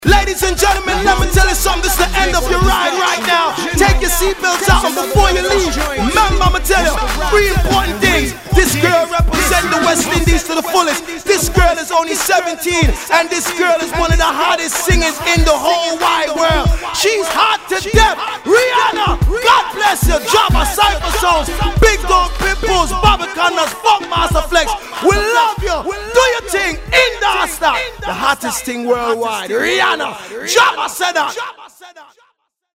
Ladies and gentlemen, let me tell you something. This is the end of your ride right now. Take your seatbelts out, and before you leave, remember, I'ma tell you 3 important things. This girl represents the West Indies to the fullest. This girl is only 17, and this girl is one of the hottest singers in the whole wide world. She's hot to death. Rihanna, God bless you. Jabba, Cypher Songs, Big Dog, Pitbulls, Babacanas, Funkmaster Flex. We love you. Do your thing in the Asta. The hottest thing worldwide. Rihanna, Jabba said that.